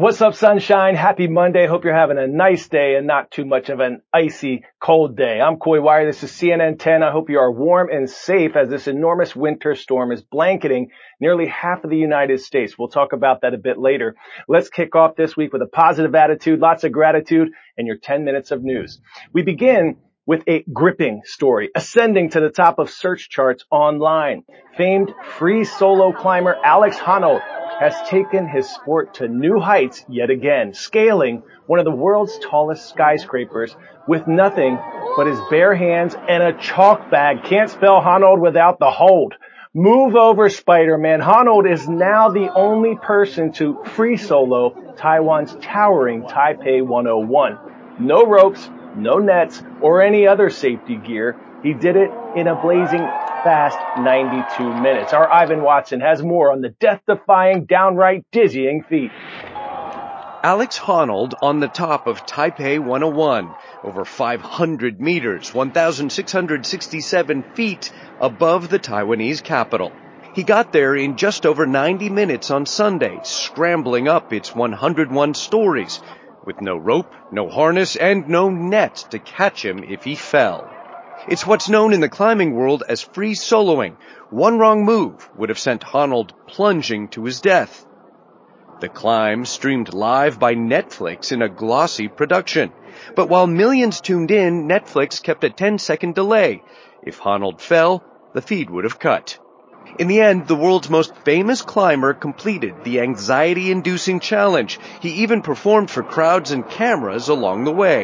What's up, sunshine? Happy Monday. Hope you're having a nice day and not too much of an icy, cold day. I'm Coy Wire. This is CNN 10. I hope you are warm and safe as this enormous winter storm is blanketing nearly half of the United States. We'll talk about that a bit later. Let's kick off this week with a positive attitude, lots of gratitude, and your 10 minutes of news. We begin with a gripping story, ascending to the top of search charts online. Famed free solo climber Alex Honnold has taken his sport to new heights yet again, scaling one of the world's tallest skyscrapers with nothing but his bare hands and a chalk bag. Can't spell Honnold without the hold. Move over, Spider-Man. Honnold is now the only person to free solo Taiwan's towering Taipei 101. No ropes, no nets, or any other safety gear. He did it in a blazing fast 92 minutes. Our Ivan Watson has more on the death-defying, downright dizzying feat. Alex Honnold on the top of Taipei 101, over 500 meters, 1,667 feet above the Taiwanese capital. He got there in just over 90 minutes on Sunday, scrambling up its 101 stories, with no rope, no harness, and no net to catch him if he fell. It's what's known in the climbing world as free soloing. One wrong move would have sent Honnold plunging to his death. The climb streamed live by Netflix in a glossy production. But while millions tuned in, Netflix kept a 10-second delay. If Honnold fell, the feed would have cut. In the end, the world's most famous climber completed the anxiety-inducing challenge. He even performed for crowds and cameras along the way.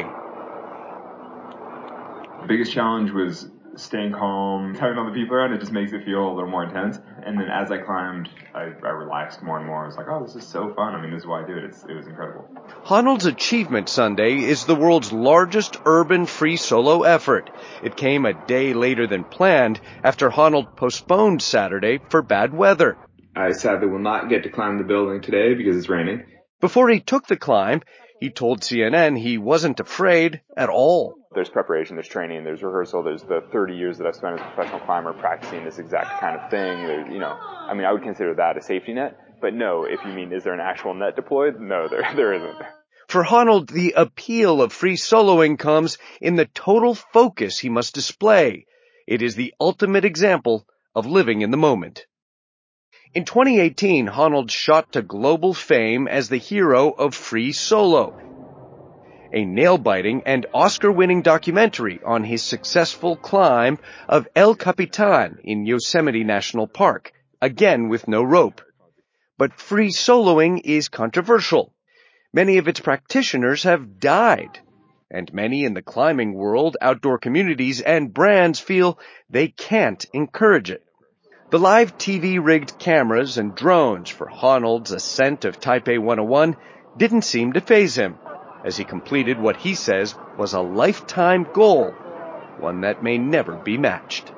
The biggest challenge was staying calm, having other people around. It just makes it feel a little more intense. And then as I climbed, I relaxed more and more. I was like, oh, this is so fun. I mean, this is why I do it. It was incredible. Honnold's achievement Sunday is the world's largest urban free solo effort. It came a day later than planned after Honnold postponed Saturday for bad weather. I sadly will not get to climb the building today because it's raining. Before he took the climb, he told CNN he wasn't afraid at all. There's preparation, there's training, there's rehearsal, there's the 30 years that I've spent as a professional climber practicing this exact kind of thing. I would consider that a safety net. But no, if you mean, is there an actual net deployed? No, there isn't. For Honnold, the appeal of free soloing comes in the total focus he must display. It is the ultimate example of living in the moment. In 2018, Honnold shot to global fame as the hero of Free Solo, a nail-biting and Oscar-winning documentary on his successful climb of El Capitan in Yosemite National Park, again with no rope. But free soloing is controversial. Many of its practitioners have died, and many in the climbing world, outdoor communities, and brands feel they can't encourage it. The live TV-rigged cameras and drones for Honnold's ascent of Taipei 101 didn't seem to faze him, as he completed what he says was a lifetime goal, one that may never be matched.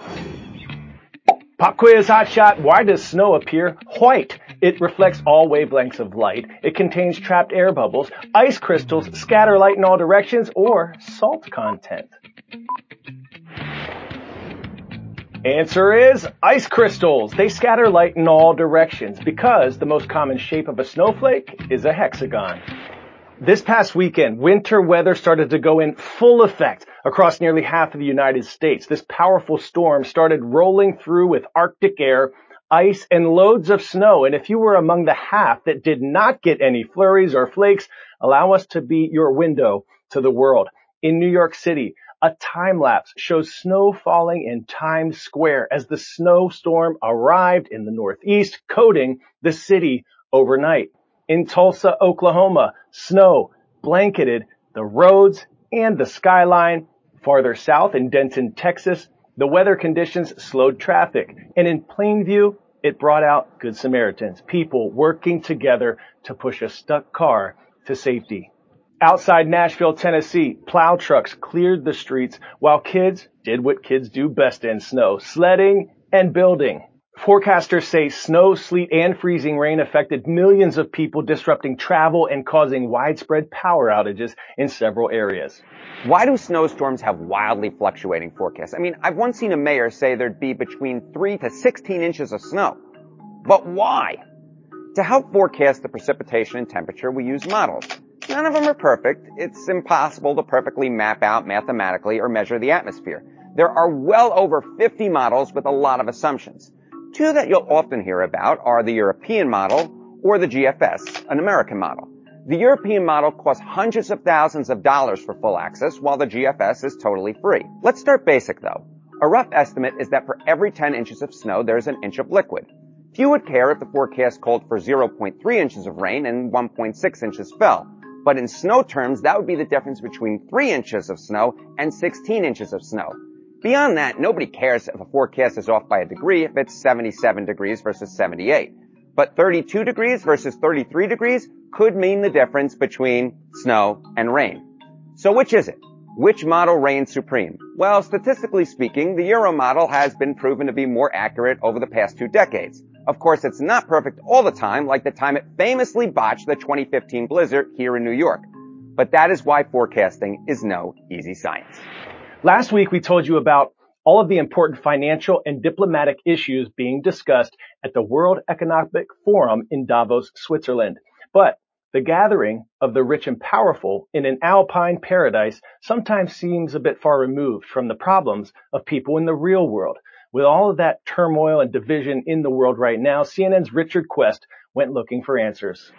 Pop quiz hotshot. Why does snow appear white? It reflects all wavelengths of light. It contains trapped air bubbles, ice crystals, scatter light in all directions, or salt content. Answer is ice crystals. They scatter light in all directions because the most common shape of a snowflake is a hexagon. This past weekend, winter weather started to go in full effect across nearly half of the United States. This powerful storm started rolling through with Arctic air, ice, and loads of snow. And if you were among the half that did not get any flurries or flakes, allow us to be your window to the world. In New York City, a time lapse shows snow falling in Times Square as the snowstorm arrived in the Northeast, coating the city overnight. In Tulsa, Oklahoma, snow blanketed the roads and the skyline. Farther south in Denton, Texas, the weather conditions slowed traffic. And in Plainview, it brought out Good Samaritans, people working together to push a stuck car to safety. Outside Nashville, Tennessee, plow trucks cleared the streets while kids did what kids do best in snow, sledding and building. Forecasters say snow, sleet, and freezing rain affected millions of people, disrupting travel and causing widespread power outages in several areas. Why do snowstorms have wildly fluctuating forecasts? I mean, I've once seen a mayor say there'd be between 3 to 16 inches of snow. But why? To help forecast the precipitation and temperature, we use models. None of them are perfect. It's impossible to perfectly map out mathematically or measure the atmosphere. There are well over 50 models with a lot of assumptions. Two that you'll often hear about are the European model or the GFS, an American model. The European model costs hundreds of thousands of dollars for full access, while the GFS is totally free. Let's start basic though. A rough estimate is that for every 10 inches of snow, there's an inch of liquid. Few would care if the forecast called for 0.3 inches of rain and 1.6 inches fell. But in snow terms, that would be the difference between 3 inches of snow and 16 inches of snow. Beyond that, nobody cares if a forecast is off by a degree if it's 77 degrees versus 78. But 32 degrees versus 33 degrees could mean the difference between snow and rain. So which is it? Which model reigns supreme? Well, statistically speaking, the Euro model has been proven to be more accurate over the past 2 decades. Of course, it's not perfect all the time, like the time it famously botched the 2015 blizzard here in New York. But that is why forecasting is no easy science. Last week, we told you about all of the important financial and diplomatic issues being discussed at the World Economic Forum in Davos, Switzerland. But the gathering of the rich and powerful in an alpine paradise sometimes seems a bit far removed from the problems of people in the real world. With all of that turmoil and division in the world right now, CNN's Richard Quest went looking for answers.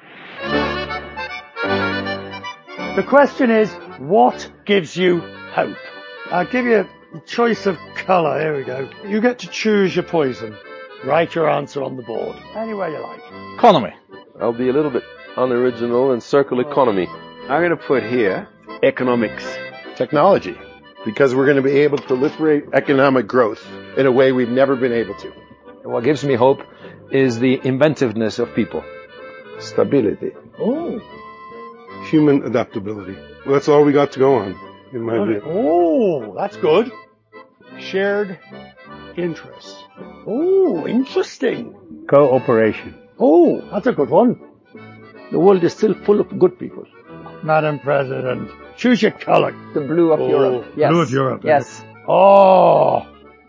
The question is, what gives you hope? I'll give you a choice of colour. Here we go. You get to choose your poison. Write your answer on the board. Any way you like. Economy. I'll be a little bit unoriginal and circle economy. I'm going to put here economics. Technology. Because we're going to be able to proliferate economic growth in a way we've never been able to. What gives me hope is the inventiveness of people. Stability. Oh. Human adaptability. Well, that's all we got to go on, in my view. Oh, that's good. Shared interests. Oh, interesting. Cooperation. Oh, that's a good one. The world is still full of good people. Madam President, choose your colour. The blue of Europe. Yes. Blue of Europe. Yes. Oh.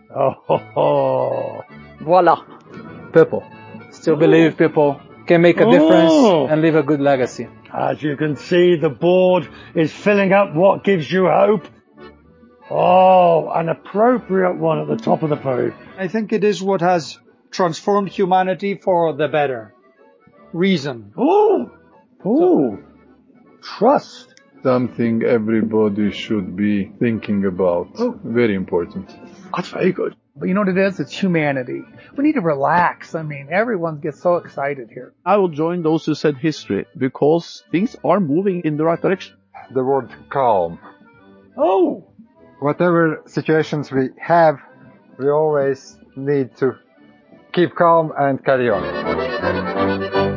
Oh. Voila. Purple. Still believe people can make a difference and leave a good legacy. As you can see, the board is filling up what gives you hope. Oh, an appropriate one at the top of the page. I think it is what has transformed humanity for the better. Reason. Trust. Something everybody should be thinking about. Very important. That's very good. But you know what it is? It's humanity. We need to relax. I mean, everyone gets so excited here. I will join those who said history, because things are moving in the right direction. The word calm. Oh! Whatever situations we have, we always need to keep calm and carry on.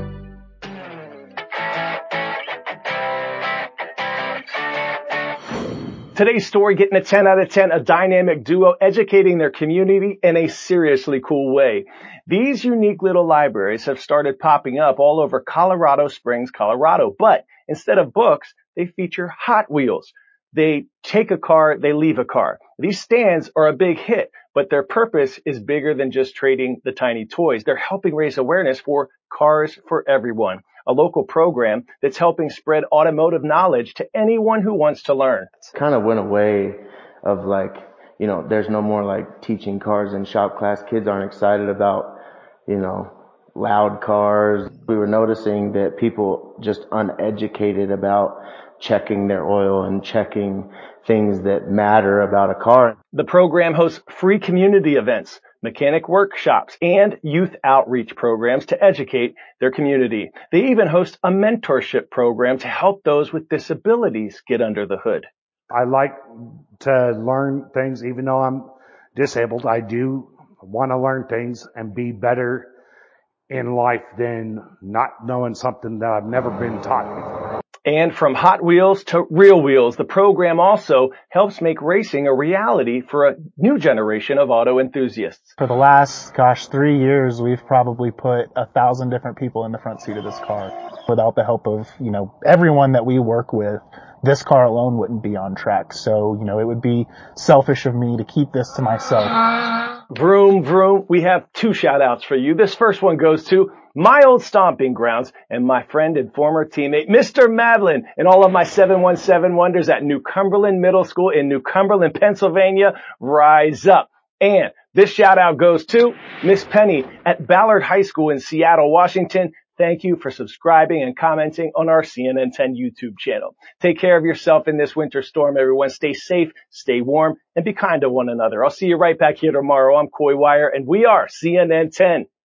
Today's story getting a 10 out of 10, a dynamic duo educating their community in a seriously cool way. These unique little libraries have started popping up all over Colorado Springs, Colorado. But instead of books, they feature Hot Wheels. They take a car, they leave a car. These stands are a big hit, but their purpose is bigger than just trading the tiny toys. They're helping raise awareness for Cars for Everyone, a local program that's helping spread automotive knowledge to anyone who wants to learn. It's kind of went away of like, you know, there's no more like teaching cars in shop class. Kids aren't excited about, you know, loud cars. We were noticing that people just uneducated about checking their oil and checking things that matter about a car. The program hosts free community events, mechanic workshops, and youth outreach programs to educate their community. They even host a mentorship program to help those with disabilities get under the hood. I like to learn things, even though I'm disabled. I do want to learn things and be better in life than not knowing something that I've never been taught before. And from Hot Wheels to Real Wheels, the program also helps make racing a reality for a new generation of auto enthusiasts. For the last, 3 years, we've probably put 1,000 different people in the front seat of this car. Without the help of, everyone that we work with, this car alone wouldn't be on track. So, it would be selfish of me to keep this to myself. Vroom, vroom. We have 2 shout outs for you. This first one goes to my old stomping grounds, and my friend and former teammate, Mr. Madeline, and all of my 717 wonders at New Cumberland Middle School in New Cumberland, Pennsylvania, rise up. And this shout out goes to Miss Penny at Ballard High School in Seattle, Washington. Thank you for subscribing and commenting on our CNN 10 YouTube channel. Take care of yourself in this winter storm, everyone. Stay safe, stay warm, and be kind to one another. I'll see you right back here tomorrow. I'm Coy Wire, and we are CNN 10.